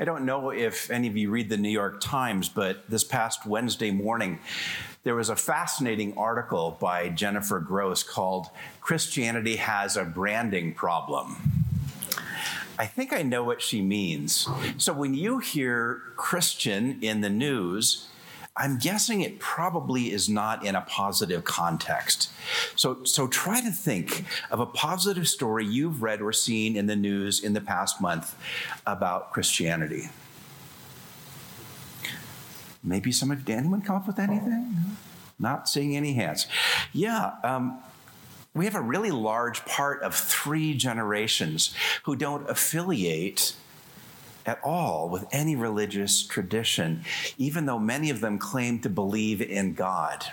I don't know if any of you read the New York Times, but this past Wednesday morning, there was a fascinating article by Jennifer Gross called "Christianity Has a Branding Problem." I think I know what she means. So when you hear Christian in the news, I'm guessing it probably is not in a positive context. So try to think of a positive story you've read or seen in the news in the past month about Christianity. Maybe anyone come up with anything? Not seeing any hands. Yeah, we have a really large part of 3 generations who don't affiliate at all with any religious tradition, even though many of them claim to believe in God.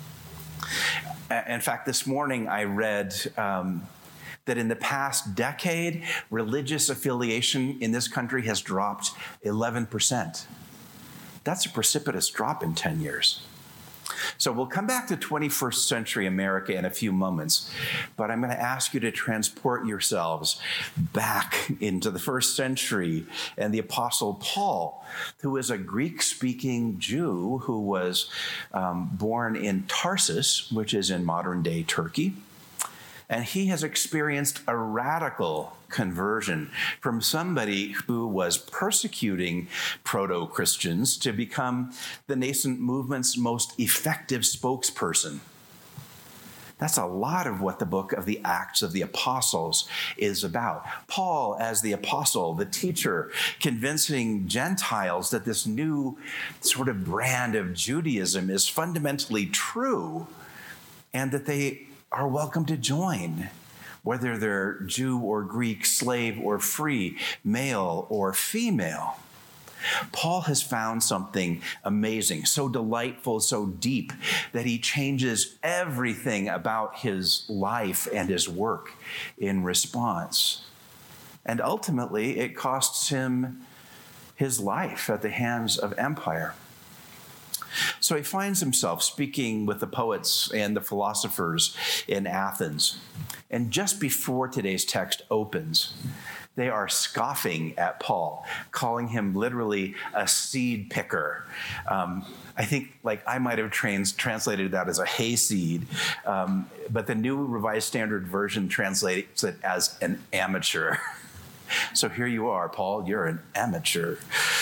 In fact, this morning I read that in the past decade, religious affiliation in this country has dropped 11%. That's a precipitous drop in 10 years. So we'll come back to 21st century America in a few moments, but I'm going to ask you to transport yourselves back into the first century and the Apostle Paul, who is a Greek-speaking Jew who was born in Tarsus, which is in modern-day Turkey. And he has experienced a radical conversion from somebody who was persecuting proto-Christians to become the nascent movement's most effective spokesperson. That's a lot of what the book of the Acts of the Apostles is about. Paul, as the apostle, the teacher, convincing Gentiles that this new sort of brand of Judaism is fundamentally true and that they are welcome to join, whether they're Jew or Greek, slave or free, male or female. Paul has found something amazing, so delightful, so deep, that he changes everything about his life and his work in response. And ultimately, it costs him his life at the hands of empire. So he finds himself speaking with the poets and the philosophers in Athens. And just before today's text opens, they are scoffing at Paul, calling him literally a seed picker. I think I might have translated that as a hayseed, but the New Revised Standard Version translates it as an amateur. So here you are, Paul, you're an amateur.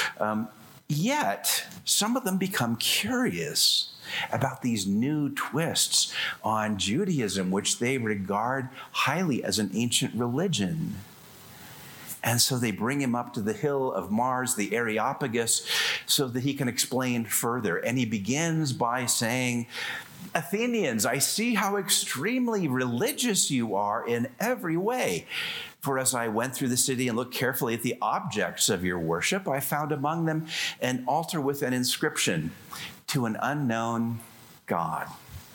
Yet, some of them become curious about these new twists on Judaism, which they regard highly as an ancient religion. And so they bring him up to the hill of Mars, the Areopagus, so that he can explain further. And he begins by saying, "Athenians, I see how extremely religious you are in every way. For as I went through the city and looked carefully at the objects of your worship, I found among them an altar with an inscription, 'To an unknown God.'"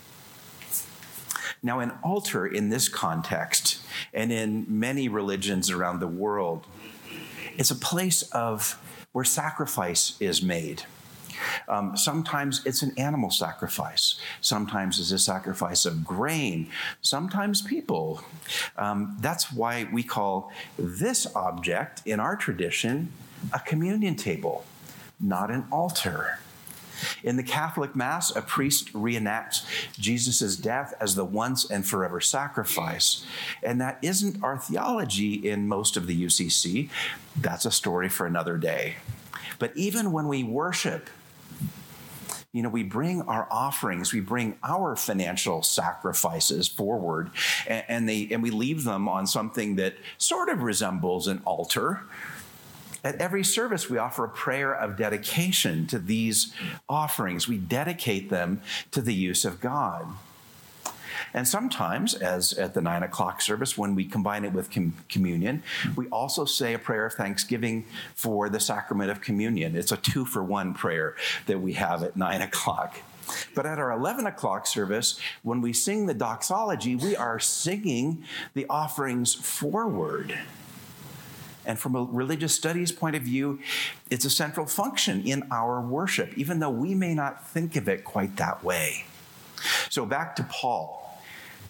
Now, an altar in this context, and in many religions around the world, is a place where sacrifice is made. Sometimes it's an animal sacrifice. Sometimes it's a sacrifice of grain. Sometimes people. That's why we call this object in our tradition a communion table, not an altar. In the Catholic Mass, a priest reenacts Jesus' death as the once and forever sacrifice. And that isn't our theology in most of the UCC. That's a story for another day. But even when we worship, we bring our offerings, we bring our financial sacrifices forward, and we leave them on something that sort of resembles an altar. At every service, we offer a prayer of dedication to these offerings. We dedicate them to the use of God. And sometimes, as at the 9 o'clock service, when we combine it with communion, we also say a prayer of thanksgiving for the sacrament of communion. It's a 2-for-1 prayer that we have at 9 o'clock. But at our 11 o'clock service, when we sing the doxology, we are singing the offerings forward. And from a religious studies point of view, it's a central function in our worship, even though we may not think of it quite that way. So back to Paul.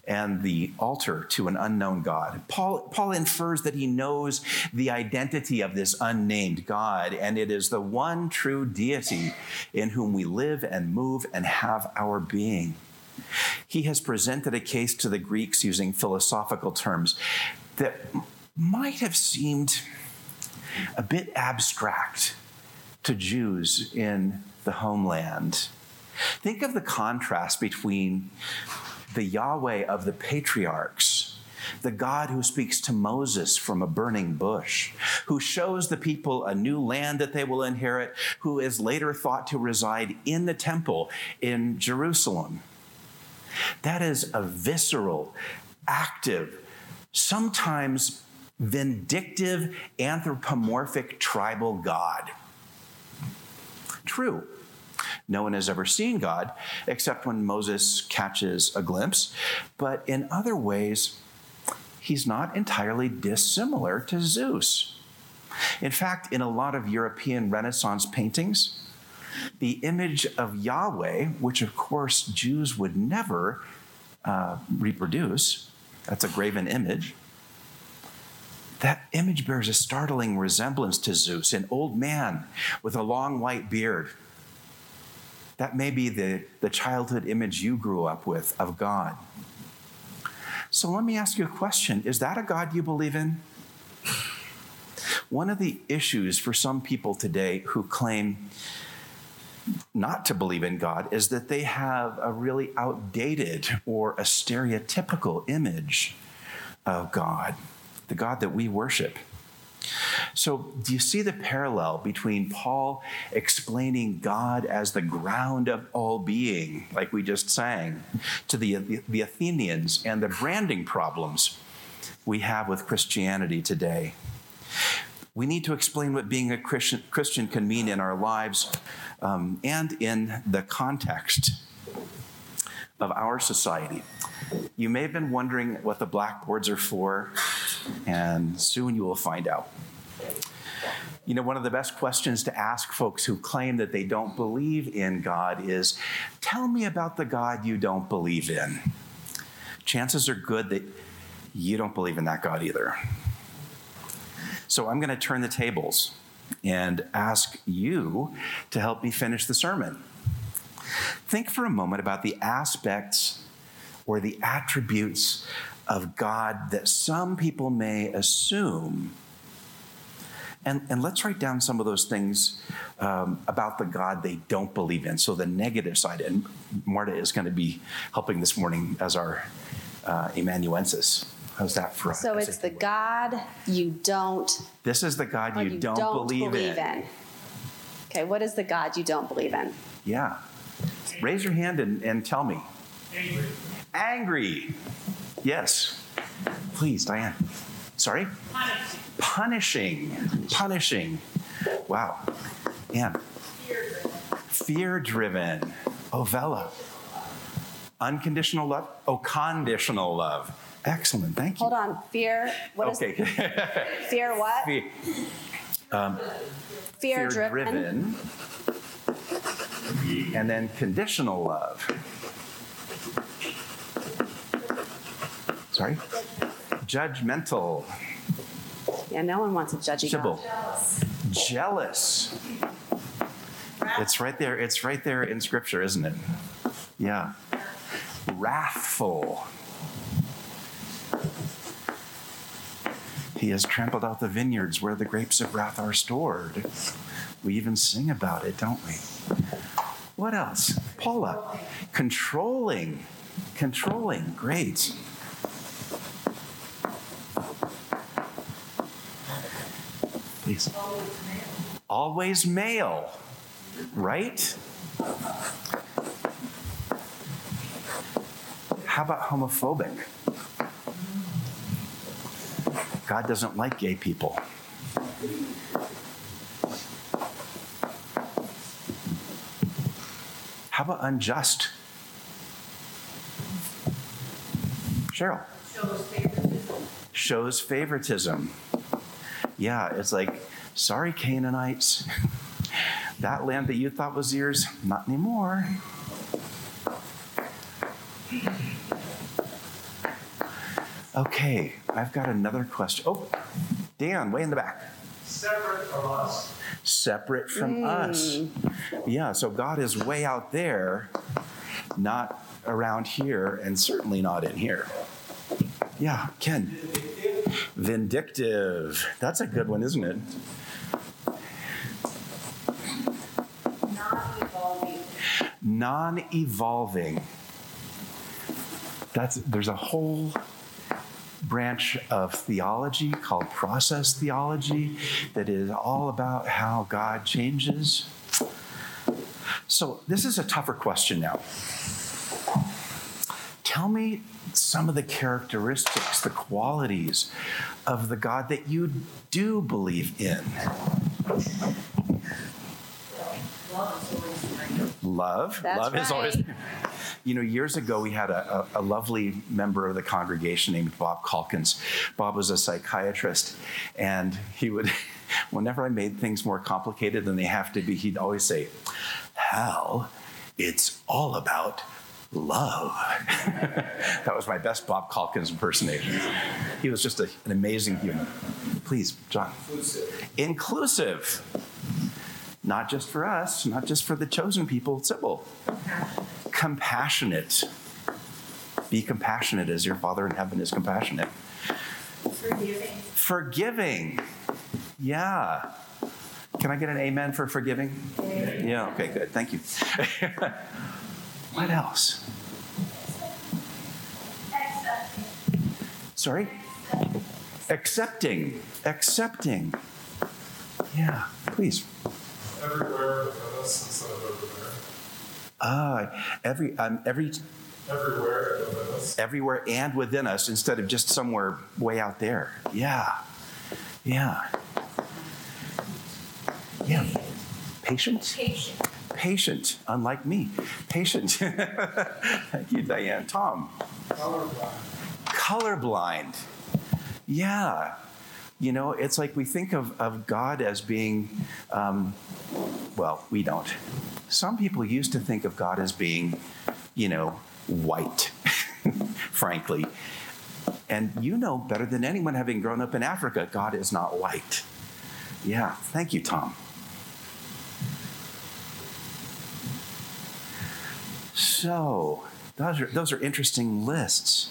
and the altar to an unknown God. Paul infers that he knows the identity of this unnamed God, and it is the one true deity in whom we live and move and have our being. He has presented a case to the Greeks using philosophical terms that might have seemed a bit abstract to Jews in the homeland. Think of the contrast between the Yahweh of the patriarchs, the God who speaks to Moses from a burning bush, who shows the people a new land that they will inherit, who is later thought to reside in the temple in Jerusalem. That is a visceral, active, sometimes vindictive, anthropomorphic tribal God. True, no one has ever seen God except when Moses catches a glimpse, but in other ways, he's not entirely dissimilar to Zeus. In fact, in a lot of European Renaissance paintings, the image of Yahweh, which of course Jews would never reproduce, that's a graven image, that image bears a startling resemblance to Zeus, an old man with a long white beard. That may be the childhood image you grew up with of God. So let me ask you a question. Is that a God you believe in? One of the issues for some people today who claim not to believe in God is that they have a really outdated or a stereotypical image of God, the God that we worship. So do you see the parallel between Paul explaining God as the ground of all being, like we just sang, to the Athenians and the branding problems we have with Christianity today? We need to explain what being a Christian can mean in our lives and in the context of our society. You may have been wondering what the blackboards are for, and soon you will find out. You know, one of the best questions to ask folks who claim that they don't believe in God is, tell me about the God you don't believe in. Chances are good that you don't believe in that God either. So I'm going to turn the tables and ask you to help me finish the sermon. Think for a moment about the aspects or the attributes of God that some people may assume. And let's write down some of those things about the God they don't believe in. So the negative side. And Marta is going to be helping this morning as our amanuensis. How's that for us? So it's the God you don't. This is the God you don't believe in. Okay, what is the God you don't believe in? Yeah. Raise your hand and tell me. Angry. Yes. Please, Diane. Sorry? Punishing. Wow. Anne. Fear-driven. Ovella. Unconditional love. Oh, conditional love. Excellent. Thank you. Hold on. Fear. What is fear what? Fear-driven. And then conditional love. Sorry? Judgmental. Yeah, no one wants a judgy Sybil. God. Jealous. It's right there. It's right there in Scripture, isn't it? Yeah. Wrathful. He has trampled out the vineyards where the grapes of wrath are stored. We even sing about it, don't we? What else? Paula. Controlling. Great. Please. Always male. Right? How about homophobic? God doesn't like gay people. How about unjust? Cheryl. Shows favoritism. Yeah, it's like, sorry, Canaanites. That land that you thought was yours, not anymore. Okay, I've got another question. Oh, Dan, way in the back. Separate from us. Separate from us. Yeah, so God is way out there, not around here, and certainly not in here. Yeah, Ken. Vindictive. That's a good one, isn't it? Non-evolving. Non-evolving. There's a whole branch of theology called process theology that is all about how God changes. So this is a tougher question now. Tell me some of the characteristics, the qualities of the God that you do believe in. Love. That's Love is always. right. You know, years ago, we had a lovely member of the congregation named Bob Calkins. Bob was a psychiatrist, and he would, whenever I made things more complicated than they have to be, he'd always say, Hal, it's all about love. That was my best Bob Calkins impersonation. He was just an amazing human. Please, John. Inclusive. Not just for us, not just for the chosen people, Sybil. Compassionate. Be compassionate as your Father in heaven is compassionate. Forgiving. Yeah. Can I get an amen for forgiving? Amen. Yeah, okay, good. Thank you. What else? Sorry? Accepting. Accepting. Yeah, please. Everywhere within us instead of over there. Everywhere within us. Everywhere and within us instead of just somewhere way out there. Yeah. Yeah. Yeah. Patient? Patient, unlike me. Patient. Thank you, Diane. Tom? Colorblind. Yeah. You know, it's like we think of God as being, well, we don't. Some people used to think of God as being, you know, white, frankly. And you know better than anyone, having grown up in Africa, God is not white. Yeah, thank you, Tom. So, those are interesting lists.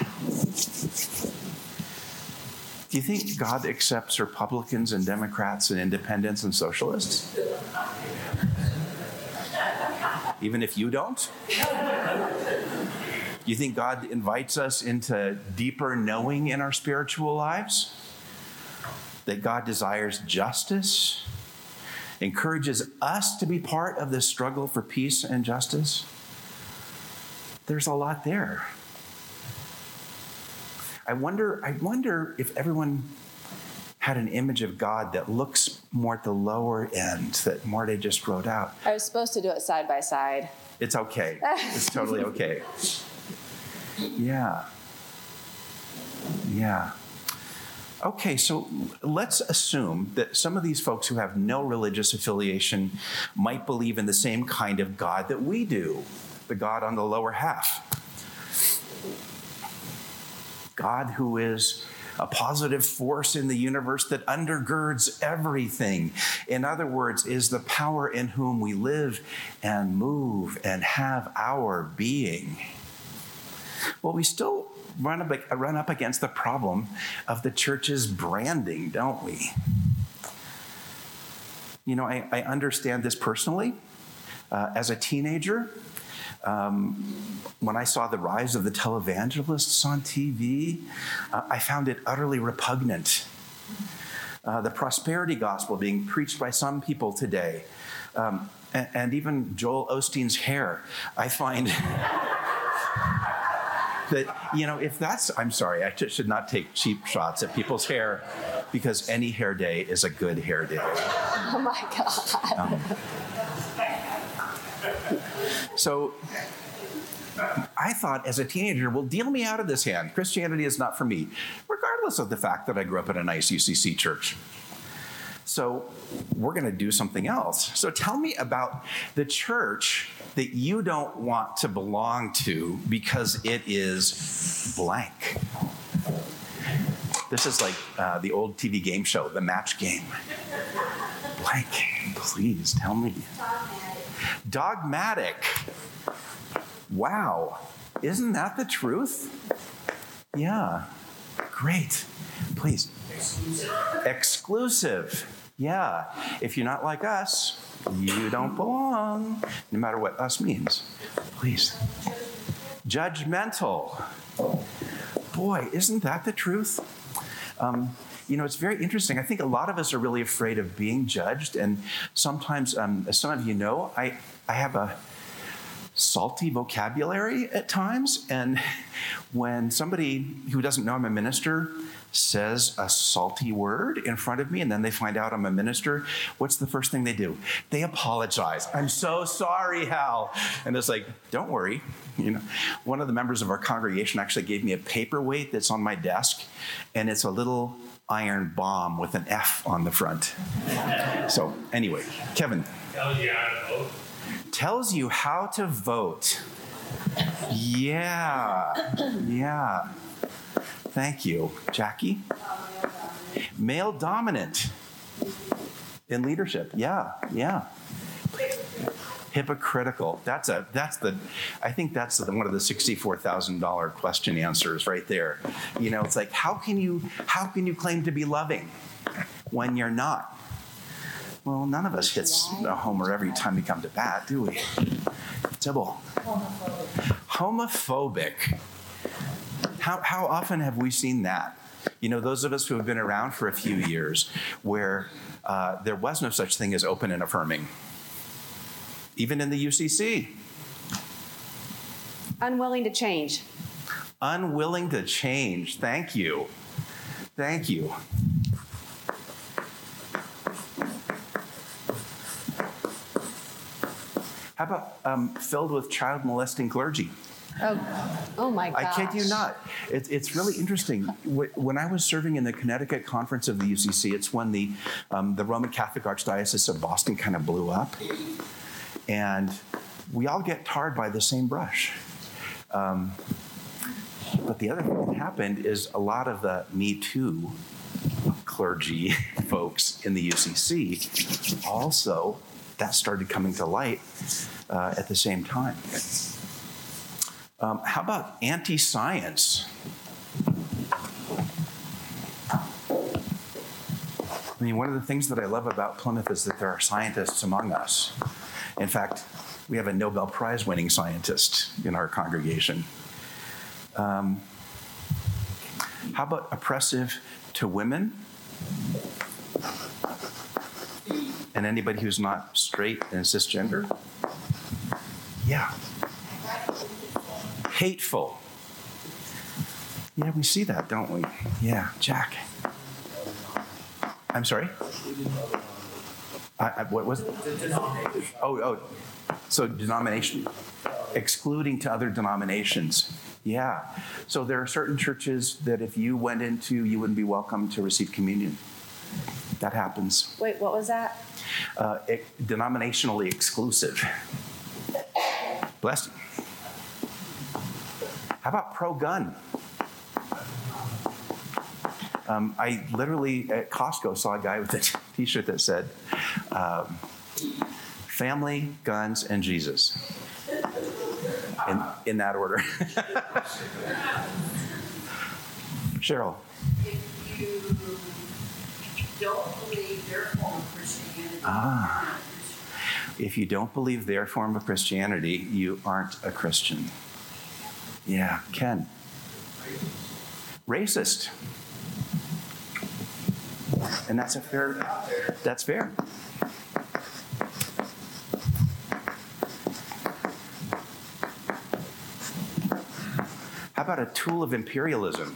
Do you think God accepts Republicans and Democrats and independents and socialists? Even if you don't? Do you think God invites us into deeper knowing in our spiritual lives? That God desires justice? Encourages us to be part of this struggle for peace and justice? There's a lot there. I wonder if everyone had an image of God that looks more at the lower end that Marta just wrote out. I was supposed to do it side by side. It's okay. It's totally okay. Yeah. Yeah. Okay, so let's assume that some of these folks who have no religious affiliation might believe in the same kind of God that we do, the God on the lower half. God who is a positive force in the universe that undergirds everything. In other words, is the power in whom we live and move and have our being. Well, we still run up against the problem of the church's branding, don't we? You know, I understand this personally. As a teenager, when I saw the rise of the televangelists on TV, I found it utterly repugnant. The prosperity gospel being preached by some people today, and even Joel Osteen's hair, I find that, you know, if that's, I'm sorry, I should not take cheap shots at people's hair, because any hair day is a good hair day. Oh my God. So I thought as a teenager, well, deal me out of this hand. Christianity is not for me, regardless of the fact that I grew up in a nice UCC church. So we're going to do something else. So tell me about the church that you don't want to belong to because it is blank. This is like the old TV game show, The Match Game. Blank, please tell me. Dogmatic. Wow. Isn't that the truth? Yeah. Great. Please. Exclusive. Yeah. If you're not like us, you don't belong, no matter what us means. Please. Judgmental. Boy, isn't that the truth? It's very interesting. I think a lot of us are really afraid of being judged. And sometimes, as some of you know, I have a salty vocabulary at times. And when somebody who doesn't know I'm a minister says a salty word in front of me, and then they find out I'm a minister, what's the first thing they do? They apologize. I'm so sorry, Hal. And it's like, don't worry. One of the members of our congregation actually gave me a paperweight that's on my desk, and it's a little iron bomb with an F on the front. So anyway, Kevin. Tells you how to vote. Yeah. Thank you. Jackie? Male dominant in leadership. Yeah. Hypocritical. I think that's one of the $64,000 question answers right there. It's like, how can you claim to be loving when you're not? Well, none of us hits a homer every time we come to bat, do we? Sybil. Homophobic. How often have we seen that? Those of us who have been around for a few years where there was no such thing as open and affirming. Even in the UCC. Unwilling to change. Unwilling to change. Thank you. How about filled with child molesting clergy? Oh my gosh. I kid you not. It's really interesting. When I was serving in the Connecticut conference of the UCC, it's when the Roman Catholic Archdiocese of Boston kind of blew up. And we all get tarred by the same brush. But the other thing that happened is a lot of the Me Too clergy folks in the UCC also, that started coming to light at the same time. How about anti-science? One of the things that I love about Plymouth is that there are scientists among us. In fact, we have a Nobel Prize winning scientist in our congregation. How about oppressive to women? And anybody who's not straight and cisgender? Yeah. Hateful. Yeah, we see that, don't we? Yeah, Jack. I'm sorry? What was it? Oh, so denomination. Excluding to other denominations. Yeah. So there are certain churches that if you went into, you wouldn't be welcome to receive communion. That happens. Wait, what was that? Denominationally exclusive. Bless you. How about pro-gun? I literally at Costco saw a guy with a T-shirt that said, "Family, guns, and Jesus." In that order. Cheryl. If you don't believe their form of Christianity, if you don't believe their form of Christianity, you aren't a Christian. Yeah, Ken. Racist. And that's fair. How about a tool of imperialism?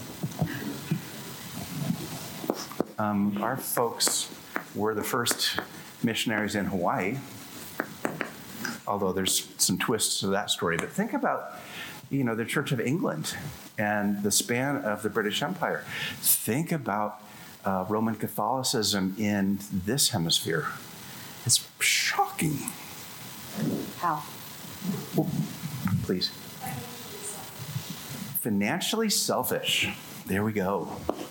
Our folks were the first missionaries in Hawaii, although there's some twists to that story. But think about, the Church of England and the span of the British Empire. Think about Roman Catholicism in this hemisphere. It's shocking. How? Well, please. Financially selfish. There we go.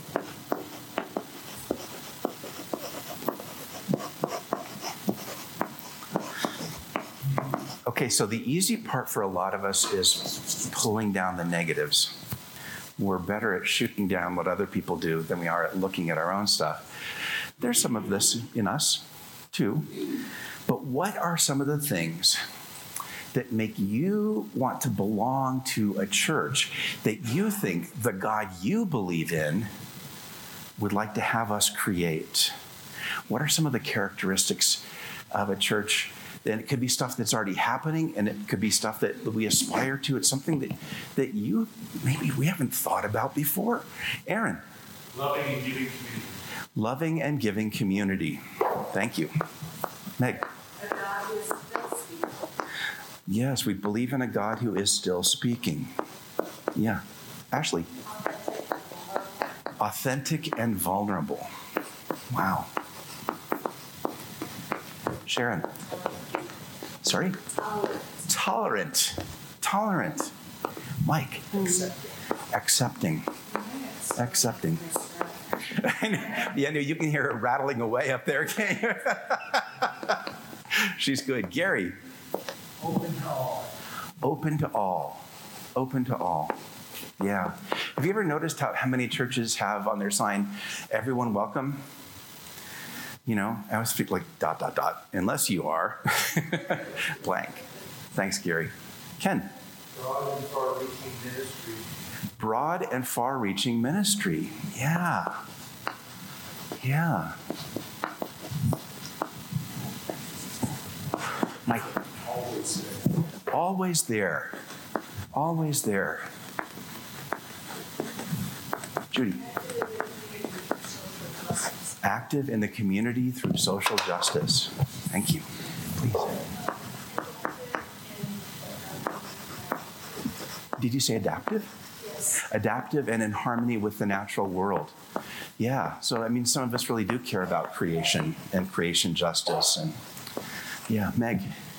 Okay, so the easy part for a lot of us is pulling down the negatives. We're better at shooting down what other people do than we are at looking at our own stuff. There's some of this in us, too. But what are some of the things that make you want to belong to a church that you think the God you believe in would like to have us create? What are some of the characteristics of a church? And it could be stuff that's already happening, and it could be stuff that we aspire to. It's something that you, maybe we haven't thought about before. Aaron. Loving and giving community. Loving and giving community. Thank you. Meg. A God who is still speaking. Yes, we believe in a God who is still speaking. Yeah. Ashley. Authentic and vulnerable. Wow. Sharon. Sorry? Tolerant. Tolerant. Mike. Accepting. Accepting. Yeah, you can hear her rattling away up there, can't you? She's good. Gary. Open to all. Open to all. Open to all. Yeah. Have you ever noticed how many churches have on their sign, everyone welcome? You know, I always speak like ... unless you are blank. Thanks, Gary. Ken. Broad and far-reaching ministry. Broad and far-reaching ministry. Yeah. Yeah. Mike. Always there. Always there. Always there. Judy. Active in the community through social justice. Thank you. Please. Did you say adaptive? Yes. Adaptive and in harmony with the natural world. Yeah. So, I mean, some of us really do care about creation and creation justice. And yeah, Meg.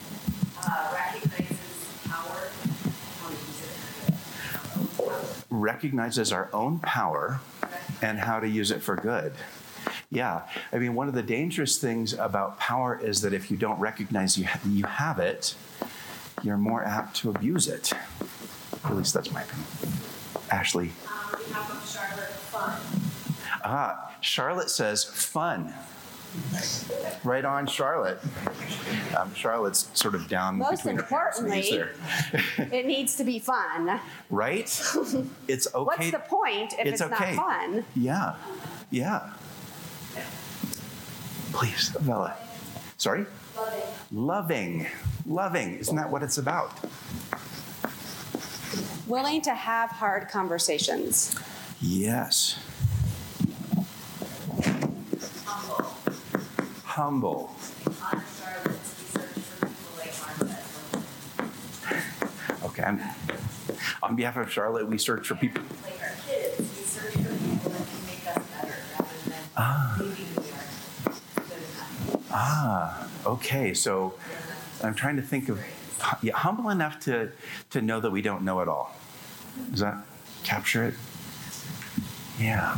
Recognizes our own power and how to use it for good. Yeah, I mean, one of the dangerous things about power is that if you don't recognize you have it, you're more apt to abuse it. At least that's my opinion. Ashley. On behalf of Charlotte, fun. Charlotte says fun. Right on, Charlotte. Charlotte's sort of down Most between importantly, her it needs to be fun. Right? It's okay. What's the point if it's okay. not fun? Yeah. Yeah. Please, Bella. Sorry? Loving. Loving. Isn't that what it's about? Willing to have hard conversations. Yes. Humble. Okay. On behalf of Charlotte, we search for people. Like our kids, we search for people that can make us better rather than thinking we are good enough. Okay. So I'm trying to think of humble enough to know that we don't know it all. Does that capture it? Yeah.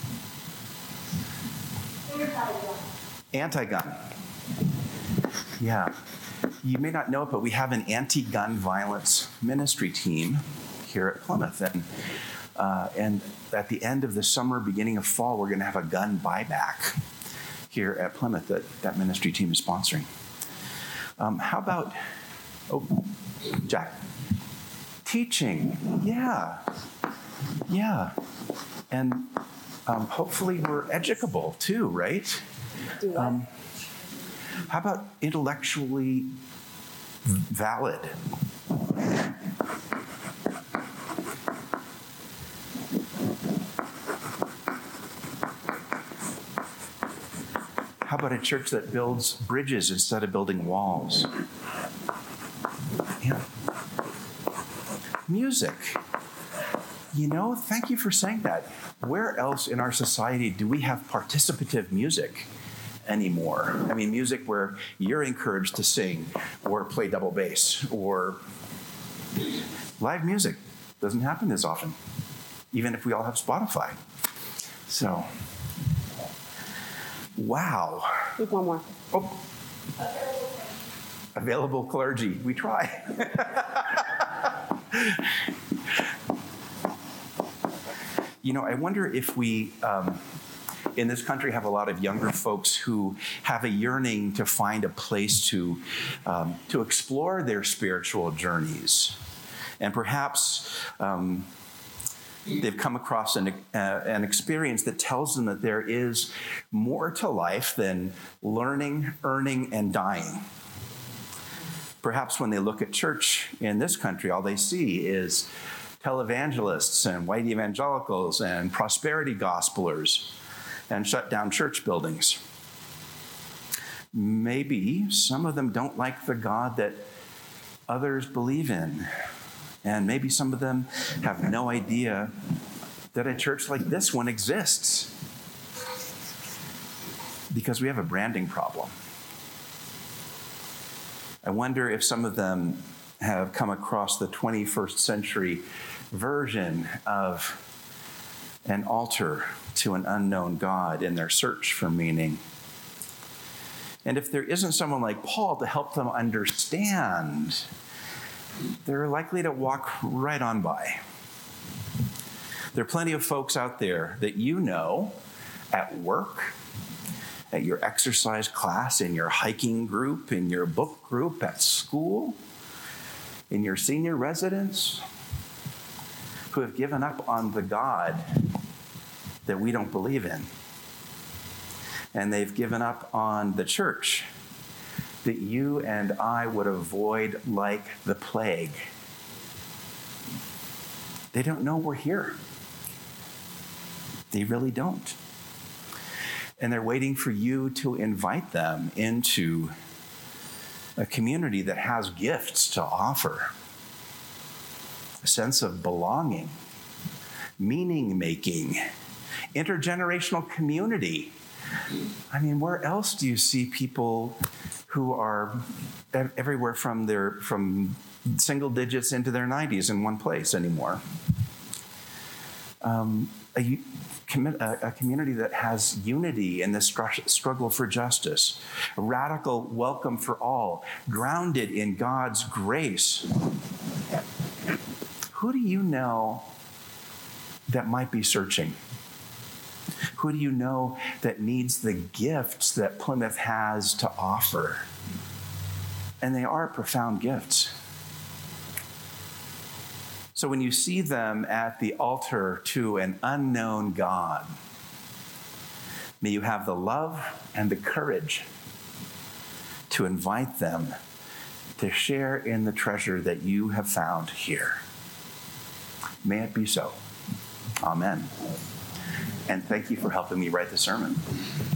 Anti-gun. Yeah. You may not know it, but we have an anti-gun violence ministry team here at Plymouth. And at the end of the summer, beginning of fall, we're going to have a gun buyback here at Plymouth that ministry team is sponsoring. How about, Jack? Teaching. Yeah. Yeah. And hopefully we're educable too, right? How about intellectually valid? How about a church that builds bridges instead of building walls? Yeah. Music. You know, thank you for saying that. Where else in our society do we have participative music anymore? I mean, music where you're encouraged to sing or play double bass or live music. Doesn't happen as often. even if we all have Spotify. So, wow. We have one more. Oh. Available clergy. We try. I wonder if we, in this country, have a lot of younger folks who have a yearning to find a place to explore their spiritual journeys. And perhaps they've come across an experience that tells them that there is more to life than learning, earning, and dying. Perhaps when they look at church in this country, all they see is televangelists and white evangelicals and prosperity gospelers and shut down church buildings. Maybe some of them don't like the God that others believe in. And maybe some of them have no idea that a church like this one exists, because we have a branding problem. I wonder if some of them have come across the 21st century version of an altar to an unknown God in their search for meaning. And if there isn't someone like Paul to help them understand, they're likely to walk right on by. There are plenty of folks out there that you know at work, at your exercise class, in your hiking group, in your book group, at school, in your senior residence, who have given up on the God that we don't believe in. And they've given up on the church that you and I would avoid like the plague. They don't know we're here. They really don't. And they're waiting for you to invite them into a community that has gifts to offer. A sense of belonging, meaning-making, intergenerational community. I mean, where else do you see people who are everywhere from single digits into their 90s in one place anymore? A community that has unity in this struggle for justice, a radical welcome for all, grounded in God's grace. Who do you know that might be searching? Who do you know that needs the gifts that Plymouth has to offer? And they are profound gifts. So when you see them at the altar to an unknown God, may you have the love and the courage to invite them to share in the treasure that you have found here. May it be so. Amen. And thank you for helping me write the sermon.